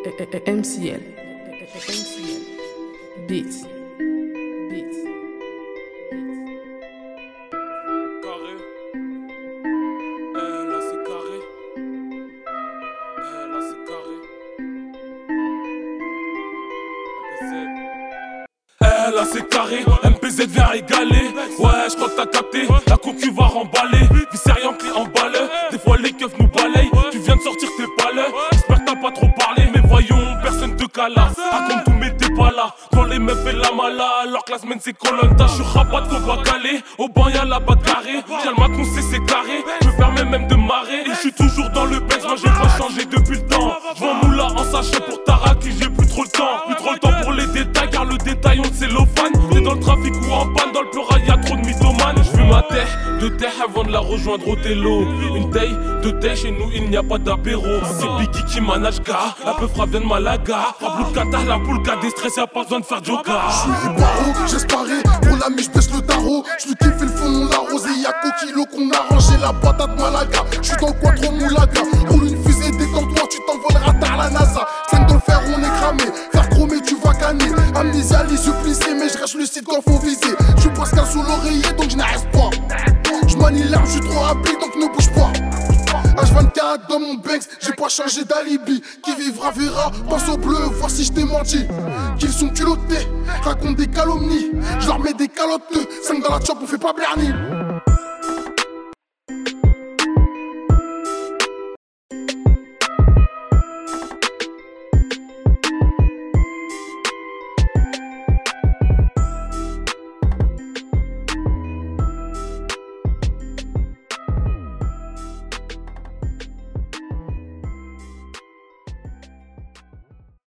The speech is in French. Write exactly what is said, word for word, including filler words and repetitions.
M C L. Beats. Beats. Carré. Eh, là c'est carré. Eh, là c'est carré. Eh, là c'est carré. M P Z vient régaler. Ouais, je crois que t'as capté. La concu va remballer. Viscériant qui emballe. Des fois les keufs nous balayent. Tu viens de sortir tes balles. J'espère que t'as pas trop parlé. Mais voyons, personne te cala. Raconte tout, mais t'es pas là. Quand les meufs et la mala, alors que la semaine c'est Colanta. Je suis rabat qu'on va caler. Au banc y'a la batte carrée. J'ai le maton, c'est c'est carré. Je me permets même de marrer. Et je suis toujours dans le bench. Moi j'ai pas changé depuis le temps. J'vends moula en sachet pour Taraki. J'ai plus trop le temps. Plus trop le temps pour les détails. Car le détail on le cellophane. T'es dans le trafic ou en panne. Dans le pleural y'a trop de mythomanes. J'fume ma terre de terre avant de la rejoindre au télo. Une taille de taille chez nous il n'y a pas d'apéro. C'est Biggie qui manage gars. La peu fra vient de Malaga. Pablo Qatar la poule qu'a déstressé. Y'a pas besoin de faire yoga. J'suis baro, j'esparais. Pour la miche baisse le tarot. J'lui kiffe le fond, on arrosé. Y'a Coquilo qu'on a rangé la patate Malaga. J'suis dans le quattro moulaga. Roule une fusée, détends-toi, tu t'envoleras tard la NASA. cinq dans le fer, on est cramé. Faire chromé, tu vas canner. Amnésia, les yeux plissés, mais j'reste lucide quand faut viser. J'suis Pascal sous l'oreiller, donc j'n'arrête pas. J'manie l'arme, j'suis trop rapide, donc ne bouge pas. H vingt-quatre dans mon Banks, j'ai pas changé d'alibi. Qui vivra verra, pense au bleu, voir si je t'ai menti. Qu'ils sont culottés, racontent des calomnies. Je leur mets des calottes, cinq dans la chop, on fait pas Bernie.